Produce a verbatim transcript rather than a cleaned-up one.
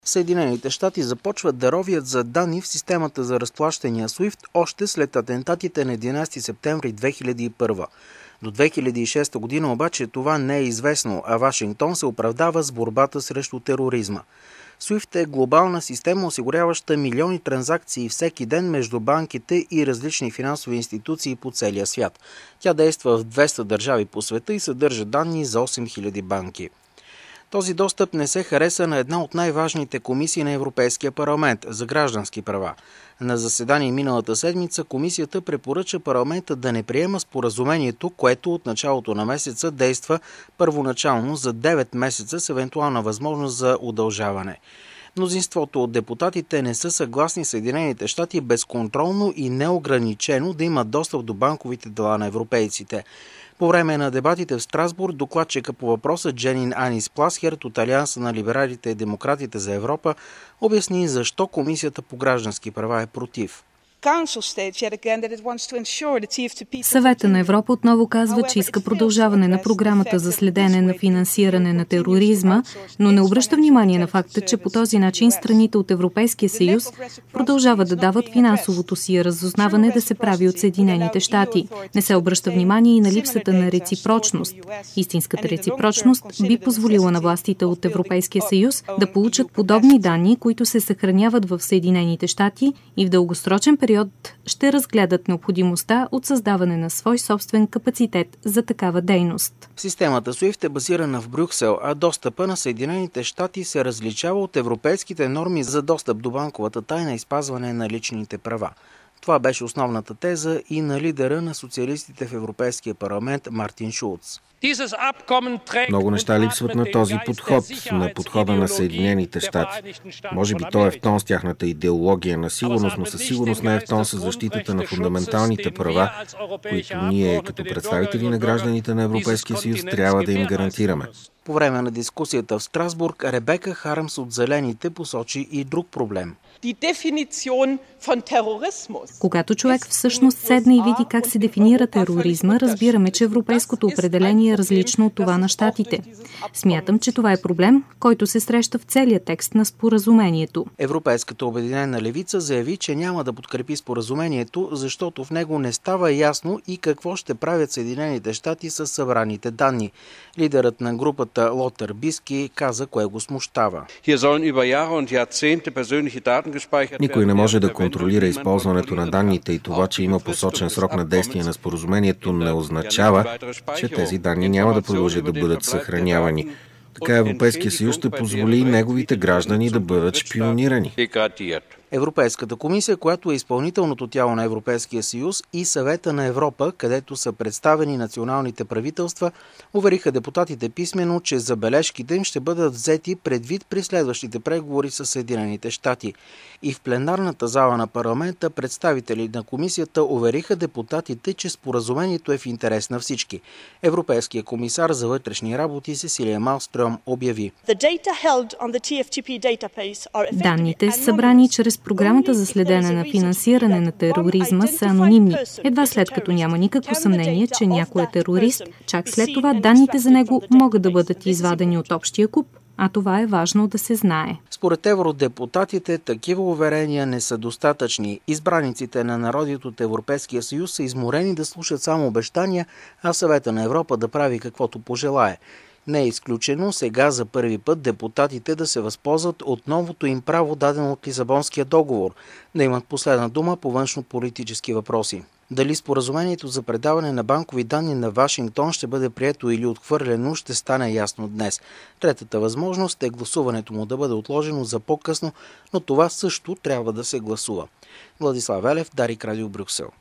Съединените щати започват да ровят за данни в системата за разплащания суифт още след атентатите на единадесети септември две хиляди и първа. До две хиляди и шеста година обаче това не е известно, а Вашингтон се оправдава с борбата срещу тероризма. суифт е глобална система, осигуряваща милиони транзакции всеки ден между банките и различни финансови институции по целия свят. Тя действа в двеста държави по света и съдържа данни за осем хиляди банки. Този достъп не се хареса на една от най-важните комисии на Европейския парламент за граждански права. На заседание миналата седмица комисията препоръча парламента да не приема споразумението, което от началото на месеца действа първоначално за девет месеца с евентуална възможност за удължаване. Мнозинството от депутатите не са съгласни Съединените щати безконтролно и неограничено да имат достъп до банковите дела на европейците. По време на дебатите в Страсбург докладчика по въпроса Дженин Анис Пласхерт от Алианса на либералите и демократите за Европа обясни защо Комисията по граждански права е против. Съвета на Европа отново казва, че иска продължаване на програмата за следене на финансиране на тероризма, но не обръща внимание на факта, че по този начин страните от Европейския съюз продължават да дават финансовото си разузнаване да се прави от Съединените щати. Не се обръща внимание и на липсата на реципрочност. Истинската реципрочност би позволила на властите от Европейския съюз да получат подобни данни, които се съхраняват в Съединените щати и в дългосрочен период ще разгледат необходимостта от създаване на свой собствен капацитет за такава дейност. Системата суифт е базирана в Брюксел, а достъпа на Съединените щати се различава от европейските норми за достъп до банковата тайна и спазване на личните права. Това беше основната теза и на лидера на социалистите в Европейския парламент Мартин Шулц. Много неща липсват на този подход, на подхода на Съединените щати. Може би той е в тон с тяхната идеология на сигурност, но със сигурност не е в тон с защитата на фундаменталните права, които ние, като представители на гражданите на Европейския съюз, трябва да им гарантираме. По време на дискусията в Страсбург Ребека Хармс от Зелените посочи и друг проблем. Когато човек всъщност седне и види как се дефинира тероризма, разбираме, че европейското определение е различно от това на щатите. Смятам, че това е проблем, който се среща в целия текст на споразумението. Европейската обединена левица заяви, че няма да подкрепи споразумението, защото в него не става ясно и какво ще правят Съединените щати с събраните данни. Лидерът на групата Лотър Биски каза, кое го смущава. Никой не може да контролира използването на данните и това, че има посочен срок на действие на споразумението, не означава, че тези данни няма да продължат да бъдат съхранявани. Така Европейския съюз ще позволи неговите граждани да бъдат шпионирани. Европейската комисия, която е изпълнителното тяло на Европейския съюз, и Съвета на Европа, където са представени националните правителства, увериха депутатите писмено, че забележките им ще бъдат взети предвид при следващите преговори с Съединените щати. И в пленарната зала на парламента представители на комисията увериха депутатите, че споразумението е в интерес на всички. Европейският комисар за вътрешни работи Сесилия Малстром обяви. Данните, събрани чрез програмата за следене на финансиране на тероризма, са анонимни. Едва след като няма никакво съмнение, че някой е терорист, чак след това данните за него могат да бъдат извадени от общия куп, а това е важно да се знае. Според евродепутатите, такива уверения не са достатъчни. Избраниците на народите от Европейския съюз са изморени да слушат само обещания, а Съвета на Европа да прави каквото пожелае. Не е изключено сега за първи път депутатите да се възползват от новото им право, дадено от Лисабонския договор, да имат последна дума по външно-политически въпроси. Дали споразумението за предаване на банкови данни на Вашингтон ще бъде прието или отхвърлено, ще стане ясно днес. Третата възможност е гласуването му да бъде отложено за по-късно, но това също трябва да се гласува. Владислав Велев, Дарик Радио, Брюксел.